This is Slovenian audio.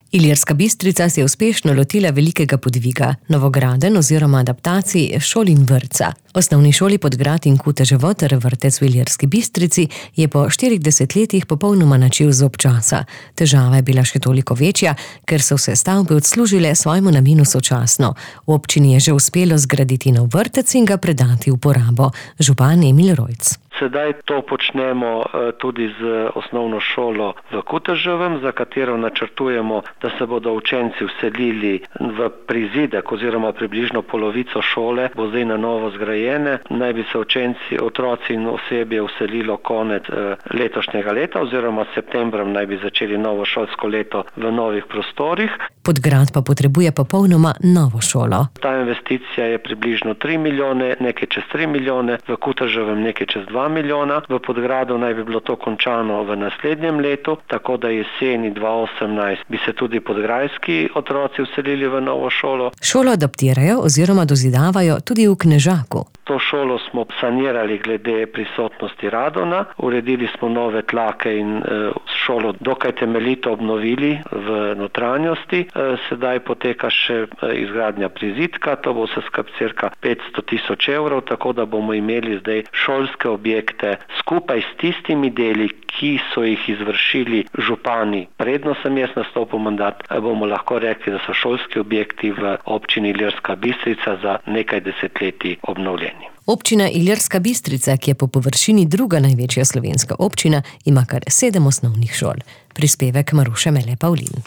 Ilirska Bistrica se je uspešno lotila velikega podviga, novogradenj oziroma adaptacij šol in vrtca. Osnovni šoli Podgrad in Kuteževo ter vrtec v Ilirski Bistrici je po 40 letih popolnoma načel zob časa. Težava je bila še toliko večja, ker so vse stavbe odslužile svojemu namenu sočasno. V občini je že uspelo zgraditi nov vrtec in ga predati v uporabo. Župan Emil Rojc. Sedaj to počnemo tudi z osnovno šolo v Kuteževem, za katero načrtujemo, da se bodo učenci vselili v prizidek oziroma približno polovico šole, bo zdaj na novo zgrajene. Naj bi se otroci in osebje vselilo konec letošnjega leta oziroma septembrom naj bi začeli novo šolsko leto v novih prostorih. Podgrad pa potrebuje popolnoma novo šolo. Ta investicija je približno 3 milijone, nekaj čez 3 milijone, v Kuteževem nekaj čez 2 milijona. V Podgradu naj bi bilo to končano v naslednjem letu, tako da jeseni 2018 bi se tudi podgrajski otroci vselili v novo šolo. Šolo adaptirajo oziroma dozidavajo tudi v Knežaku. To šolo smo sanirali glede prisotnosti radona, uredili smo nove tlake in šolo dokaj temeljito obnovili v notranjosti. Sedaj poteka še izgradnja prizidka, to bo vse skupaj cirka 500 tisoč evrov, tako da bomo imeli zdaj šolske objekte skupaj s tistimi deli, ki so jih izvršili župani. Predno sem jaz nastopil mandat, bomo lahko rekli, da so šolski objekti v občini Ilirska Bistrica za nekaj desetletij obnovljeni. Občina Ilirska Bistrica, ki je po površini druga največja slovenska občina, ima kar 7 osnovnih šol. Prispevek Maruše Mele Pavlin.